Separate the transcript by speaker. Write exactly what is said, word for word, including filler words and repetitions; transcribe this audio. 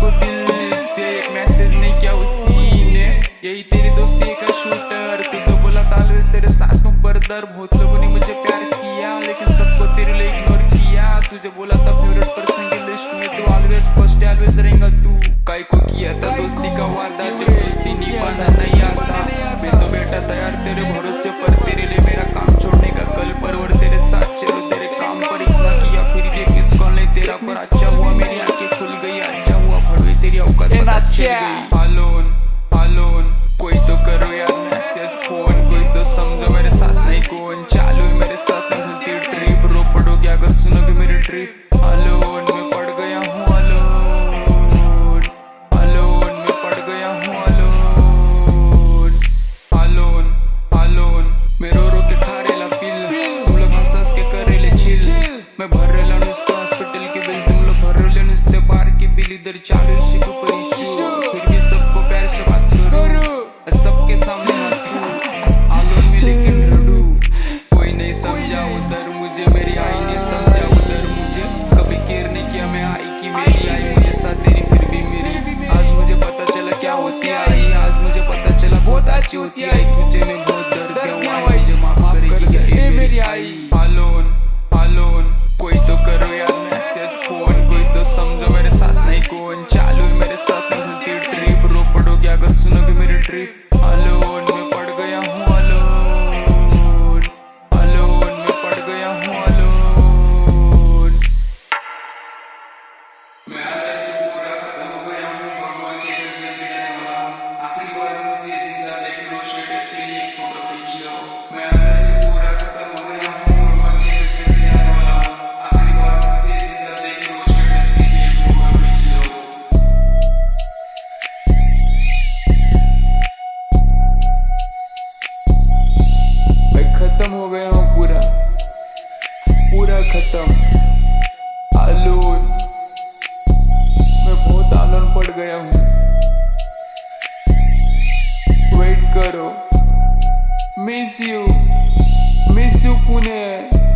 Speaker 1: को दिल से एक मैसेज नहीं किया उसी ने, यही तेरी दोस्ती का शूटर। तू तो बोला था ऑलवेज तेरे साथ हूँ बरदर। बहुत लोगों ने मुझे प्यार किया लेकिन सबको तेरे लिए इग्नोर किया। तुझे बोला था फेवरेट पर्सन की लिस्ट में तू ऑलवेज फर्स्ट ऑलवेज रहेगा तू। काई को किया था दोस्ती का वादा जब दोस्ती निभाना नहीं आता। मैं तो बेटा तैयार तेरे भरोसे पर, तेरे लिए मेरा काम छोड़ने का कल पर। और तेरे साथ चलो तेरे काम पर इतना किया फिर भी मिस कॉल नहीं तेरा पर। अच्छा हुआ मेरी आंखें खुल गई, अच्छा हुआ भड़वे तेरी औकात पता चल गई। आलोन आलोन कोई तो करो यार मैसेज फोन, कोई तो समझो मेरे साथ नहीं कौन। चालू है मेरे साथ नहीं ट्रिप, रो पड़ोगे अगर सुनोगे मेरी ट्रिप। आलोन मैं पड़ गया हूँ, आलोन आलोन मैं पड़ गया हूँ, आलोन आलोन आलोन मैं रो रो के खा रेला पिल, तुम लोग हंस हंस के कर रेले चिल। मैं भर रेला नुस्ते हॉस्पिटल के बिल, तुम लोग भर रेले नुस्ते बार के बिल। इधर चालू इश्यू के ऊपर इश्यू, फिर भी सबको प्यार से बात करो, सबके सामने हंसू। आलोन में लेकिन लड़ू, कोई नहीं समझा उधर मुझे, मेरी आई ने समझा उधर मुझे। कभी केयर नहीं किया मैं आई की मेरी आई मुझे साथ तेरी फिर भी मेरी। आज मुझे पता चला क्या होती आई, आज मुझे पता चला बहुत अच्छी होती आई। मुझे में बहुत दर्द हुआ, मुझे माफ करेगी ये मेरी आई। आलोन आलोन कोई तो करो यार मैसेज फोन, कोई तो समझो मेरे साथ नहीं कौन। चालू है मेरे साथ नहीं ट्रिप, रो पड़ोगे अगर सुनोगे मेरी ट्रिप। आलोन मैं पड़ गया हूँ, आलोन आलोन मैं पड़ गया हूँ, आलोन। मैं अंदर से पूरा खत्म हो गया हूँ, भगवान के घर में मिलने वाला। आखिरी बार मुझे जिंदा देख लो, स्टेटस से ही फोटो खींच लो। मैं अंदर से पूरा खत्म हो गया हूँ, भगवान के घर में मिलने वाला। आखिरी बार मुझे जिंदा देख लो, स्टेटस से ही फोटो खींच लो। मैं खत्म हो गया हूँ पूरा पूरा खत्म। आलोन मैं बहुत आलोन पड़ गया हूँ। वेट करो, miss you miss you Pune.